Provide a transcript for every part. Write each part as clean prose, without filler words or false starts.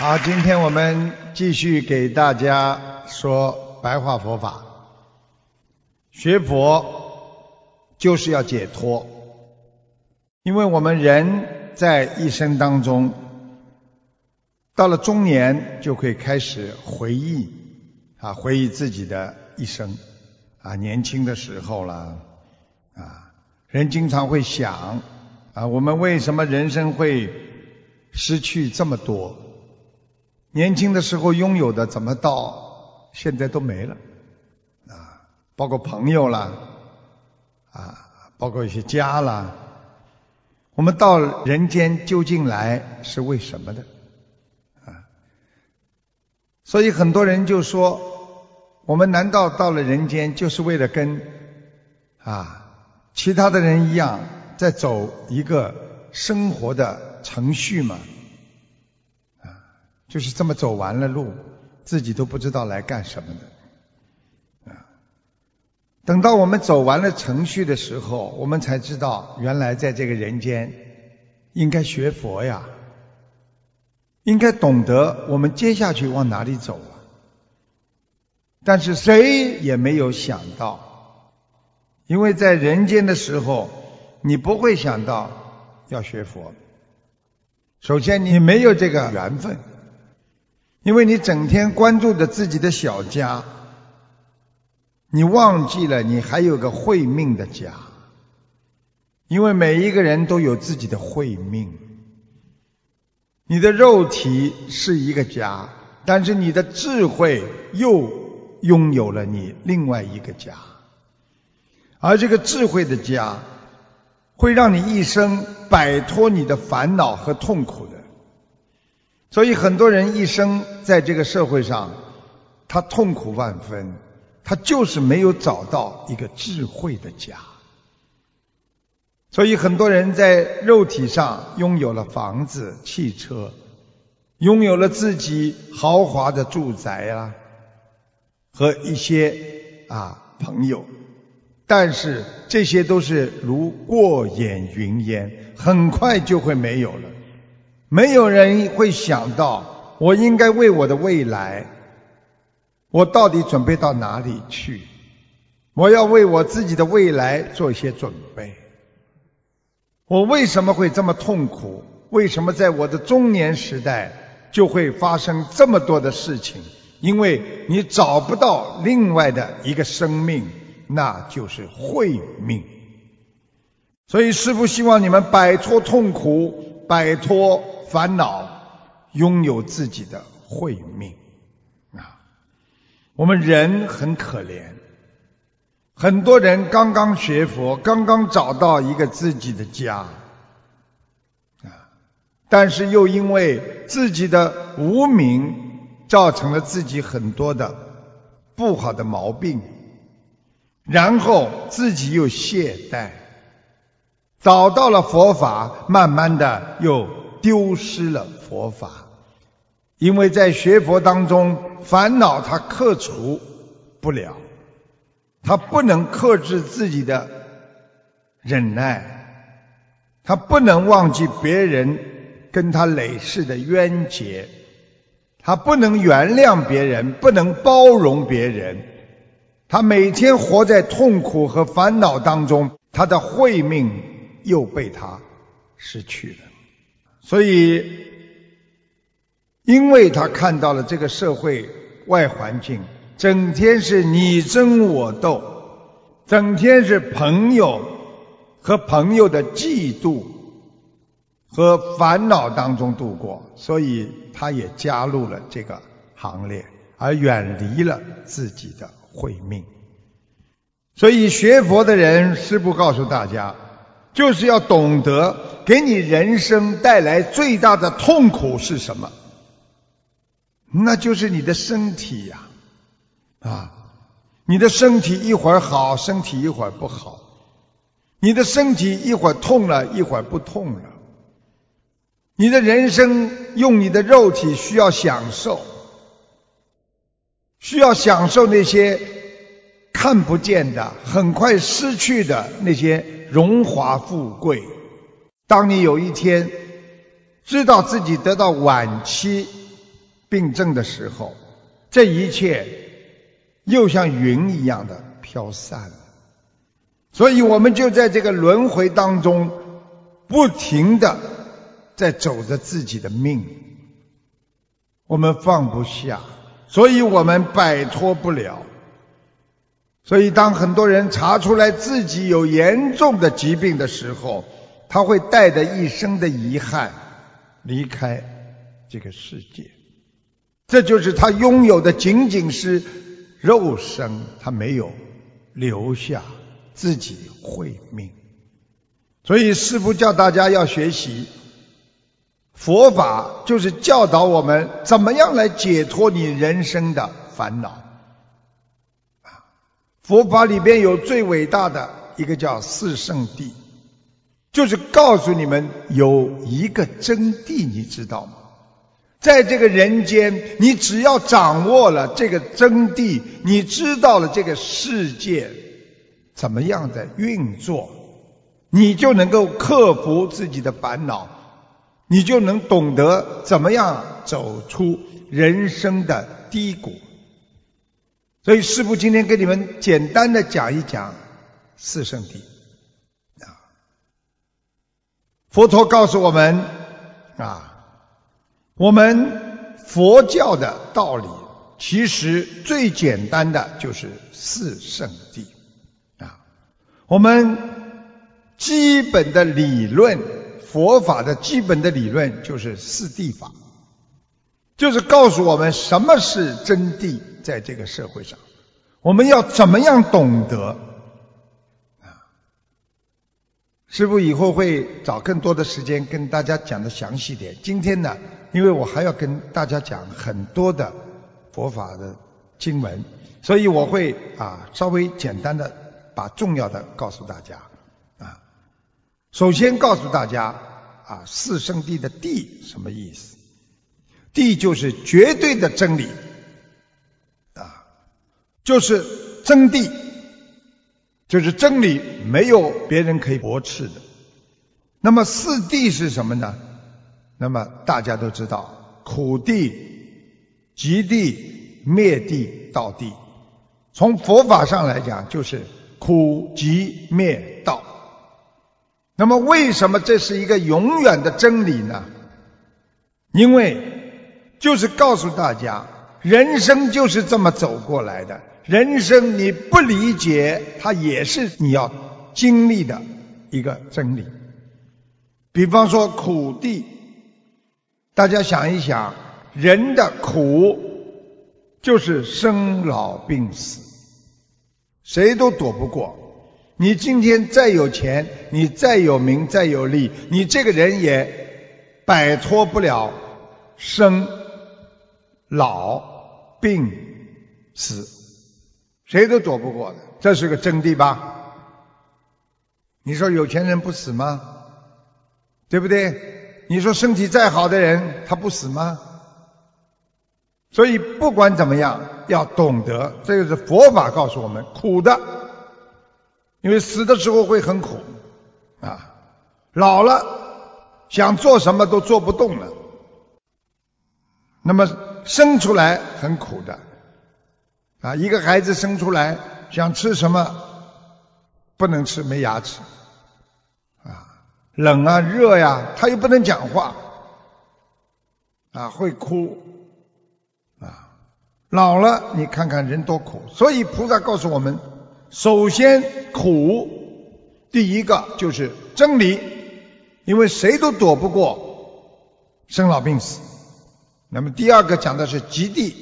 好，今天我们继续给大家说白话佛法。学佛就是要解脱，因为我们人在一生当中，到了中年就会开始回忆回忆自己的一生年轻的时候啦人经常会想我们为什么人生会失去这么多？年轻的时候拥有的怎么到现在都没了包括朋友啦包括一些家啦，我们到人间究竟来是为什么的所以很多人就说，我们难道到了人间就是为了跟其他的人一样在走一个生活的程序吗？就是这么走完了路，自己都不知道来干什么的等到我们走完了程序的时候，我们才知道原来在这个人间应该学佛呀，应该懂得我们接下去往哪里走但是谁也没有想到，因为在人间的时候你不会想到要学佛，首先你没有这个缘分，因为你整天关注着自己的小家，你忘记了你还有个慧命的家，因为每一个人都有自己的慧命。你的肉体是一个家，但是你的智慧又拥有了你另外一个家，而这个智慧的家会让你一生摆脱你的烦恼和痛苦的。所以很多人一生在这个社会上，他痛苦万分，他就是没有找到一个智慧的家。所以很多人在肉体上拥有了房子、汽车，拥有了自己豪华的住宅和一些朋友，但是这些都是如过眼云烟，很快就会没有了。没有人会想到，我应该为我的未来，我到底准备到哪里去？我要为我自己的未来做一些准备。我为什么会这么痛苦？为什么在我的中年时代就会发生这么多的事情？因为你找不到另外的一个生命，那就是慧命。所以师父希望你们摆脱痛苦，摆脱烦恼，拥有自己的慧命我们人很可怜，很多人刚刚学佛，刚刚找到一个自己的家但是又因为自己的无明，造成了自己很多的不好的毛病，然后自己又懈怠，找到了佛法，慢慢的又丢失了佛法。因为在学佛当中，烦恼它克除不了，他不能克制自己的忍耐，他不能忘记别人跟他累世的冤结，他不能原谅别人，不能包容别人，他每天活在痛苦和烦恼当中，他的慧命又被他失去了。所以因为他看到了这个社会外环境整天是你争我斗，整天是朋友和朋友的嫉妒和烦恼当中度过，所以他也加入了这个行列，而远离了自己的慧命。所以学佛的人，师父告诉大家，就是要懂得给你人生带来最大的痛苦是什么，那就是你的身体呀你的身体一会儿好，身体一会儿不好，你的身体一会儿痛了，一会儿不痛了。你的人生用你的肉体需要享受，需要享受那些看不见的、很快失去的那些荣华富贵。当你有一天知道自己得到晚期病症的时候，这一切又像云一样的飘散了。所以我们就在这个轮回当中不停地在走着自己的命，我们放不下，所以我们摆脱不了。所以当很多人查出来自己有严重的疾病的时候，他会带着一生的遗憾离开这个世界。这就是他拥有的仅仅是肉身，他没有留下自己慧命。所以师父叫大家要学习佛法，就是教导我们怎么样来解脱你人生的烦恼。佛法里边有最伟大的一个叫四圣谛，就是告诉你们有一个真谛，你知道吗？在这个人间，你只要掌握了这个真谛，你知道了这个世界怎么样的运作，你就能够克服自己的烦恼，你就能懂得怎么样走出人生的低谷。所以师父今天给你们简单的讲一讲四圣谛。佛陀告诉我们我们佛教的道理其实最简单的就是四圣谛。我们基本的理论，佛法的基本的理论就是四谛法，就是告诉我们什么是真谛。在这个社会上我们要怎么样懂得师父以后会找更多的时间跟大家讲的详细点。今天呢，因为我还要跟大家讲很多的佛法的经文，所以我会稍微简单的把重要的告诉大家首先告诉大家四圣谛的谛什么意思？谛就是绝对的真理就是真谛，就是真理，没有别人可以驳斥的。那么四谛是什么呢？那么大家都知道，苦谛、集谛、灭谛、道谛。从佛法上来讲，就是苦集灭道。那么为什么这是一个永远的真理呢？因为就是告诉大家，人生就是这么走过来的。人生你不理解，它也是你要经历的一个真理。比方说苦谛，大家想一想，人的苦就是生老病死，谁都躲不过。你今天再有钱，你再有名再有利，你这个人也摆脱不了生老病死，谁都躲不过的，这是个真谛吧？你说有钱人不死吗？对不对？你说身体再好的人他不死吗？所以不管怎么样，要懂得，这个是佛法告诉我们，苦的，因为死的时候会很苦老了想做什么都做不动了。那么生出来很苦的一个孩子生出来想吃什么不能吃，没牙齿冷热他又不能讲话会哭老了你看看人多苦。所以菩萨告诉我们，首先苦，第一个就是真理，因为谁都躲不过生老病死。那么第二个讲的是集谛，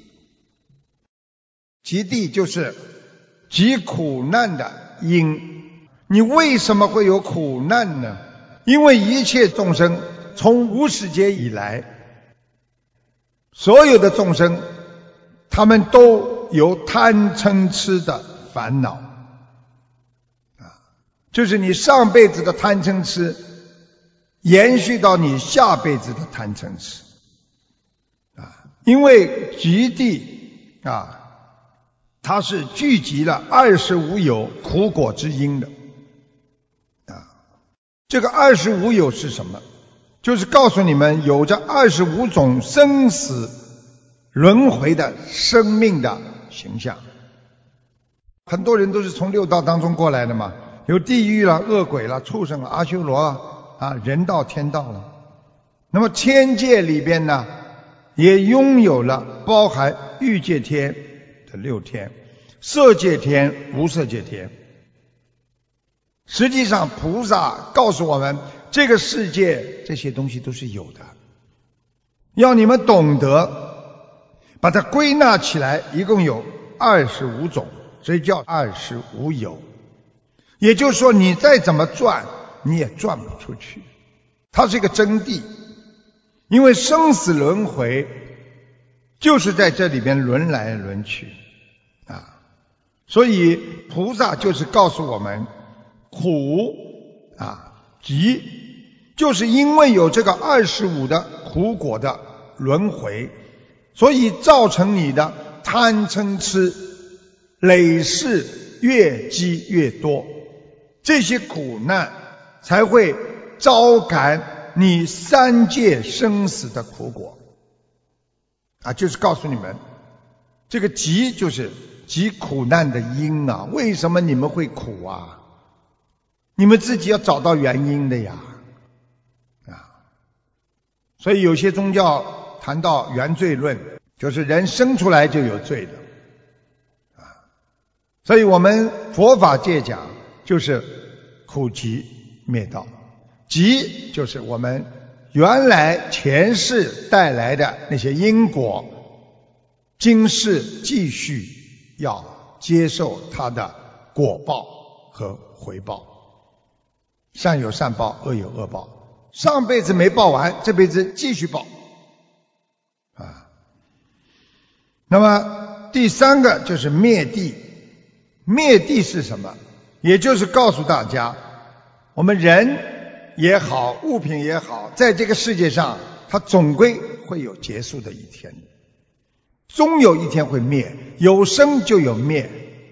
集谛就是集苦难的因。你为什么会有苦难呢？因为一切众生从无始劫以来，所有的众生他们都有贪嗔痴的烦恼就是你上辈子的贪嗔痴延续到你下辈子的贪嗔痴因为集谛它是聚集了25有苦果之因的这个25有是什么？就是告诉你们有着25种生死轮回的生命的形象。很多人都是从六道当中过来的嘛，有地狱了、恶鬼了、畜生了、阿修罗人道、天道了。那么天界里边呢，也拥有了包含欲界天的6天、色界天、无色界天。实际上菩萨告诉我们，这个世界这些东西都是有的，要你们懂得把它归纳起来，一共有25种，所以叫25有。也就是说，你再怎么转你也转不出去，它是一个真谛。因为生死轮回就是在这里边轮来轮去所以菩萨就是告诉我们，苦集就是因为有这个25的苦果的轮回，所以造成你的贪嗔痴累世越积越多，这些苦难才会招感你3界生死的苦果就是告诉你们，这个集就是集苦难的因为什么你们会苦你们自己要找到原因的呀所以有些宗教谈到原罪论，就是人生出来就有罪的所以我们佛法界讲就是苦集灭道。集就是我们原来前世带来的那些因果，今世继续要接受它的果报和回报，善有善报，恶有恶报，上辈子没报完，这辈子继续报那么第3个就是灭地。灭地是什么？也就是告诉大家，我们人也好，物品也好，在这个世界上它总归会有结束的一天，终有一天会灭，有生就有灭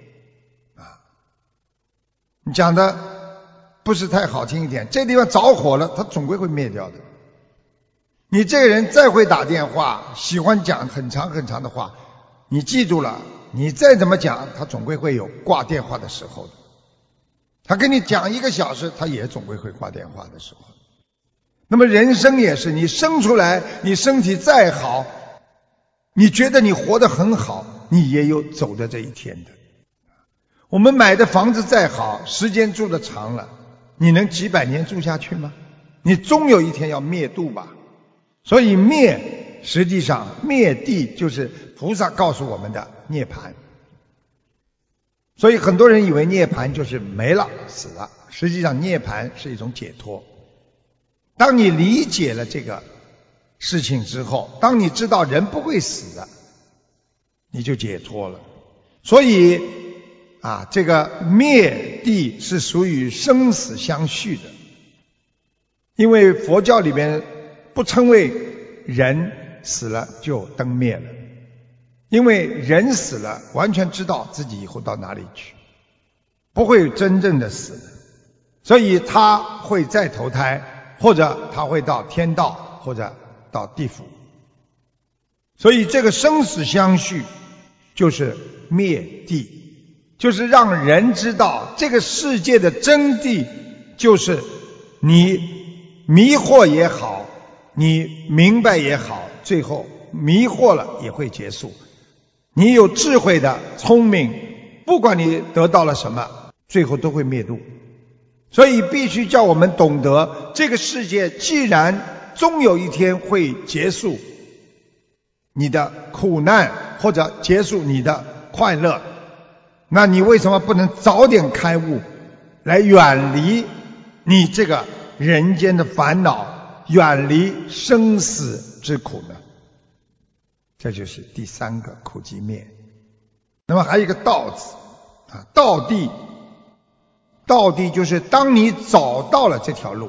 你讲的不是太好听一点，这地方着火了，它总归会灭掉的。你这个人再会打电话，喜欢讲很长很长的话，你记住了，你再怎么讲，他总归会有挂电话的时候的。他跟你讲1个小时，他也总归会挂电话的时候。那么人生也是，你生出来，你身体再好，你觉得你活得很好，你也有走的这一天的。我们买的房子再好，时间住得长了，你能几百年住下去吗？你终有一天要灭度吧。所以灭，实际上灭地就是菩萨告诉我们的涅槃。所以很多人以为涅槃就是没了死了，实际上涅槃是一种解脱。当你理解了这个事情之后，当你知道人不会死的，你就解脱了。所以这个灭地是属于生死相续的。因为佛教里面不称为人死了就灯灭了，因为人死了完全知道自己以后到哪里去，不会真正的死的，所以他会再投胎，或者他会到天道，或者到地府。所以这个生死相续就是灭地，就是让人知道这个世界的真谛，就是你迷惑也好，你明白也好，最后迷惑了也会结束。你有智慧的聪明，不管你得到了什么，最后都会灭度。所以必须叫我们懂得，这个世界既然终有一天会结束你的苦难，或者结束你的快乐，那你为什么不能早点开悟，来远离你这个人间的烦恼，远离生死之苦呢？这就是第3个苦集灭。那么还有一个道字道地。道地就是当你找到了这条路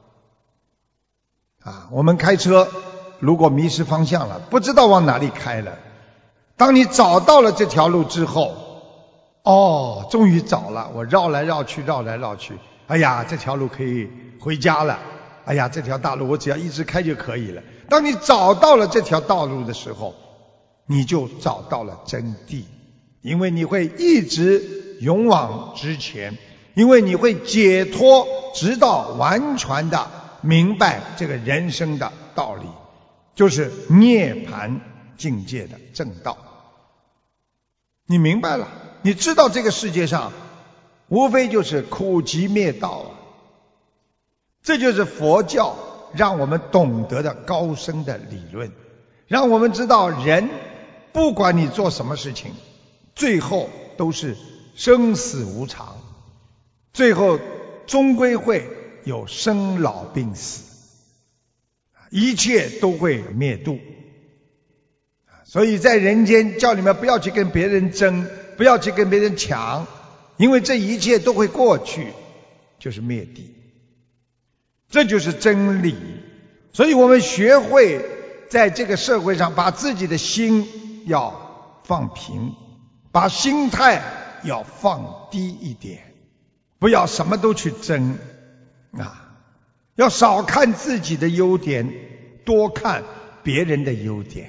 我们开车如果迷失方向了，不知道往哪里开了，当你找到了这条路之后，终于找了，我绕来绕去，哎呀，这条路可以回家了，哎呀，这条大路我只要一直开就可以了。当你找到了这条道路的时候， 你就找到了真谛，因为你会一直勇往直前，因为你会解脱，直到完全的明白这个人生的道理，就是涅槃境界的正道。你明白了，你知道这个世界上无非就是苦集灭道啊，这就是佛教让我们懂得的高深的理论，让我们知道人不管你做什么事情，最后都是生死无常，最后终归会有生老病死，一切都会灭度。所以在人间叫你们不要去跟别人争，不要去跟别人抢，因为这一切都会过去，就是灭地，这就是真理。所以我们学会在这个社会上把自己的心要放平，把心态要放低一点，不要什么都去争要少看自己的优点，多看别人的优点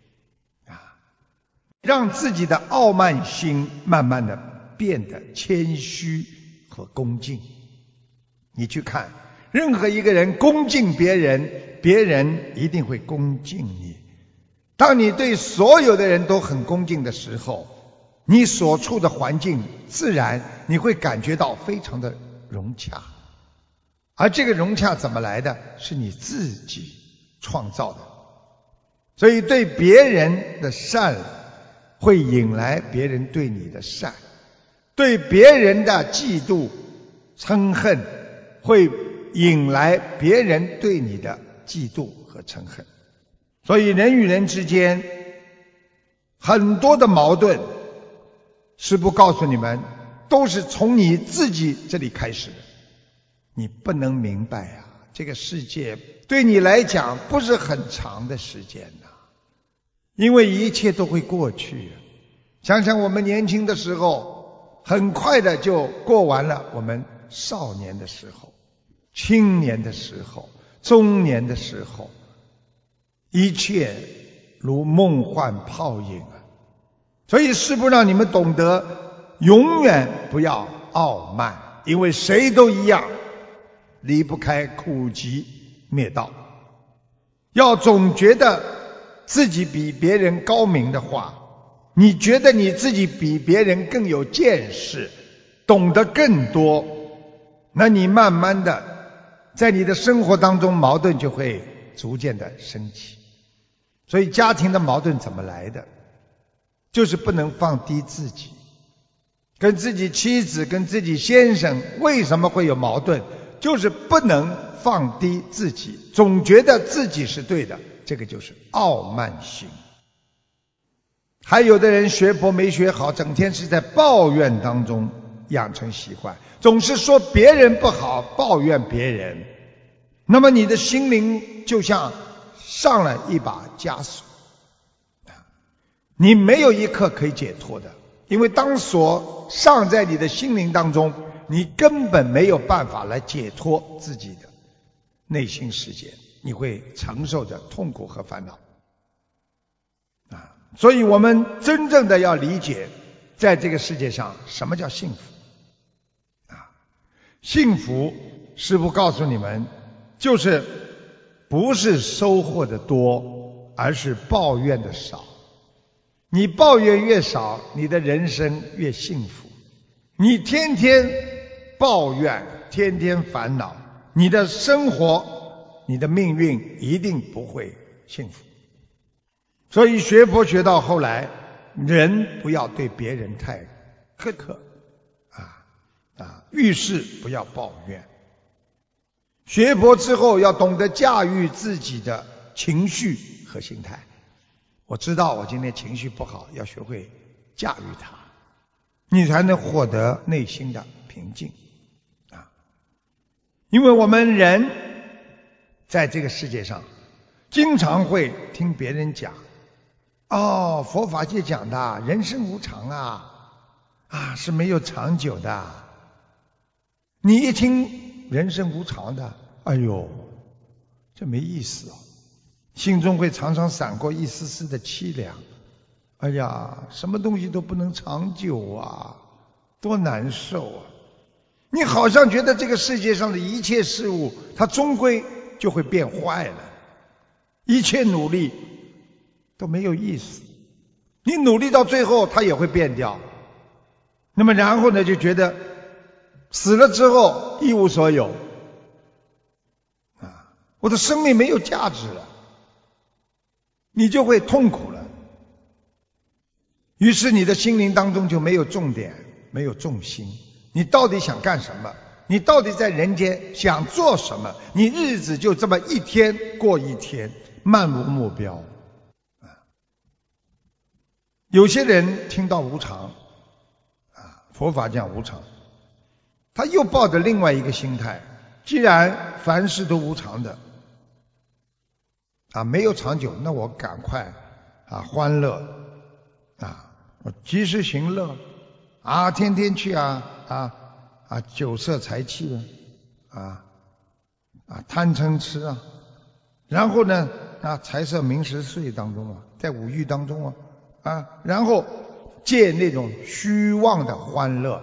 让自己的傲慢心慢慢的变得谦虚和恭敬。你去看任何一个人恭敬别人，别人一定会恭敬你。当你对所有的人都很恭敬的时候，你所处的环境自然你会感觉到非常的融洽，而这个融洽怎么来的？是你自己创造的。所以对别人的善会引来别人对你的善，对别人的嫉妒嗔恨会引来别人对你的嫉妒和嗔恨。所以人与人之间很多的矛盾，师父告诉你们，都是从你自己这里开始的。你不能明白这个世界对你来讲不是很长的时间因为一切都会过去。想想我们年轻的时候，很快的就过完了我们少年的时候、青年的时候、中年的时候，一切如梦幻泡影所以师父让你们懂得永远不要傲慢，因为谁都一样，离不开苦集灭道。要总觉得自己比别人高明的话，你觉得你自己比别人更有见识，懂得更多，那你慢慢的在你的生活当中矛盾就会逐渐的升起。所以家庭的矛盾怎么来的？就是不能放低自己。跟自己妻子跟自己先生为什么会有矛盾？就是不能放低自己，总觉得自己是对的，这个就是傲慢心。还有的人学佛没学好，整天是在抱怨当中养成习惯，总是说别人不好，抱怨别人，那么你的心灵就像上了一把枷锁，你没有一刻可以解脱的。因为当锁上在你的心灵当中，你根本没有办法来解脱自己的内心世界，你会承受着痛苦和烦恼所以我们真正的要理解，在这个世界上什么叫幸福幸福师父告诉你们，就是不是收获的多，而是抱怨的少。你抱怨越少，你的人生越幸福。你天天抱怨，天天烦恼，你的生活，你的命运一定不会幸福。所以学佛学到后来，人不要对别人太苛刻遇事不要抱怨。学佛之后要懂得驾驭自己的情绪和心态。我知道我今天情绪不好，要学会驾驭它，你才能获得内心的平静因为我们人在这个世界上经常会听别人讲佛法界讲的人生无常是没有长久的。你一听人生无常的，哎呦，这没意思心中会常常闪过一丝丝的凄凉哎呀，什么东西都不能长久啊，多难受啊！你好像觉得这个世界上的一切事物，它终归就会变坏了，一切努力都没有意思，你努力到最后它也会变掉。那么然后呢，就觉得死了之后一无所有啊，我的生命没有价值了，你就会痛苦了。于是你的心灵当中就没有重点，没有重心，你到底想干什么？你到底在人间想做什么？你日子就这么一天过一天，漫无目标。有些人听到无常啊，佛法讲无常，他又抱着另外一个心态，既然凡事都无常的啊，没有长久，那我赶快啊欢乐啊，我及时行乐啊，天天去酒色财气啊贪嗔痴啊，然后呢财色名食睡当中啊，在五欲当中然后借那种虚妄的欢乐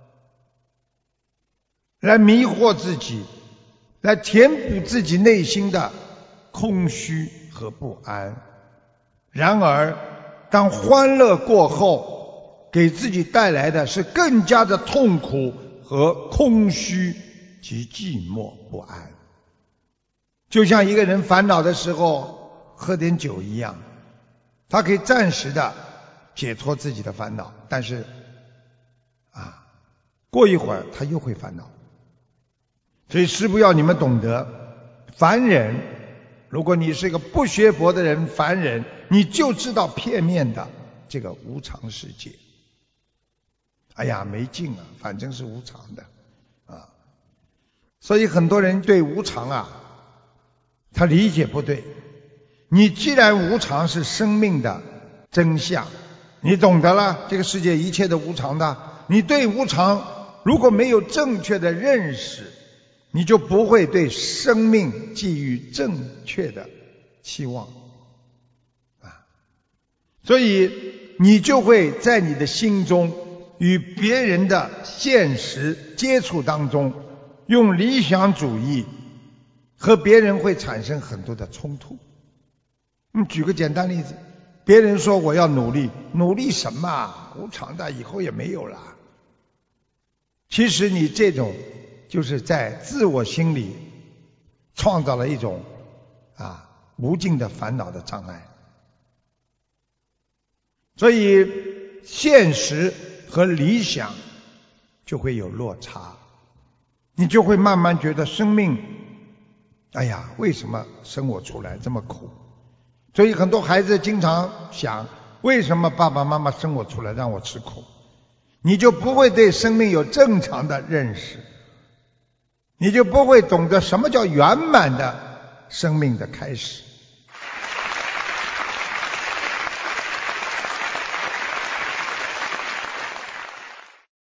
来迷惑自己，来填补自己内心的空虚和不安。然而当欢乐过后，给自己带来的是更加的痛苦和空虚及寂寞不安。就像一个人烦恼的时候喝点酒一样，他可以暂时的解脱自己的烦恼，但是过一会儿他又会烦恼。所以师父要你们懂得，凡人，如果你是一个不学佛的人，凡人，你就知道片面的这个无常世界。哎呀，没劲啊，反正是无常的所以很多人对无常他理解不对。你既然无常是生命的真相，你懂得了这个世界一切的无常的，你对无常如果没有正确的认识，你就不会对生命寄予正确的期望所以你就会在你的心中与别人的现实接触当中，用理想主义和别人会产生很多的冲突。举个简单例子，别人说我要努力，努力什么无常的，以后也没有了。其实你这种就是在自我心里创造了一种无尽的烦恼的障碍。所以现实和理想就会有落差，你就会慢慢觉得生命，哎呀，为什么生我出来这么苦？所以很多孩子经常想，为什么爸爸妈妈生我出来让我吃苦？你就不会对生命有正常的认识，你就不会懂得什么叫圆满的生命的开始。